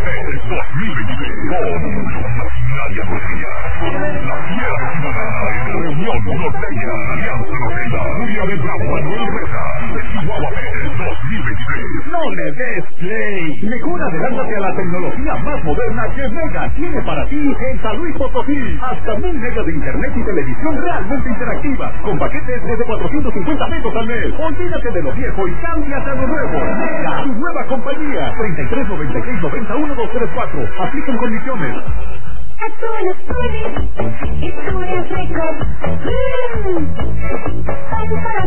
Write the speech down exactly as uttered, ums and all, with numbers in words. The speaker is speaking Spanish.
Pérez dos mil veintitrés con Maquinaria Rodríguez. La fiera mexicana en Reunión Norteña, Alianza Norteña, Julia de Bravo, Manuel Reza, de Chihuahua Pérez dos mil veintitrés. No le des play. Mejor adelántate a la tecnología más moderna que Mega tiene para ti en San Luis Potosí. Hasta mil megas de internet y televisión realmente interactiva, con paquetes desde cuatrocientos cincuenta pesos al mes. Olvídate de lo viejo y cámbiate a lo nuevo. Mega, tu nueva compañía. treinta y tres noventa y seis noventa uno dos tres cuatro. Aplican condiciones. Actual Studios, Estudios Records.